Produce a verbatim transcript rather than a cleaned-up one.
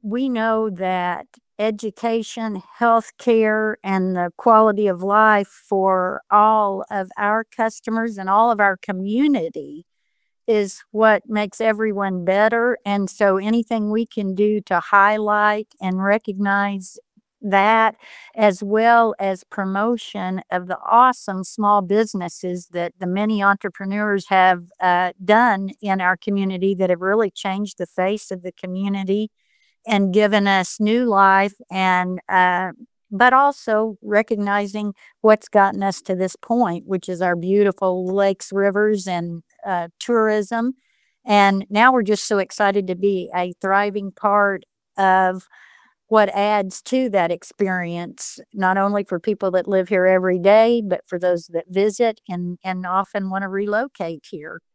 we know that education, healthcare, and the quality of life for all of our customers and all of our community is what makes everyone better. And so anything we can do to highlight and recognize that, as well as promotion of the awesome small businesses that the many entrepreneurs have uh, done in our community that have really changed the face of the community and given us new life, and uh, but also recognizing what's gotten us to this point, which is our beautiful lakes, rivers, and uh, tourism. And now we're just so excited to be a thriving part of what adds to that experience, not only for people that live here every day, but for those that visit and, and often want to relocate here.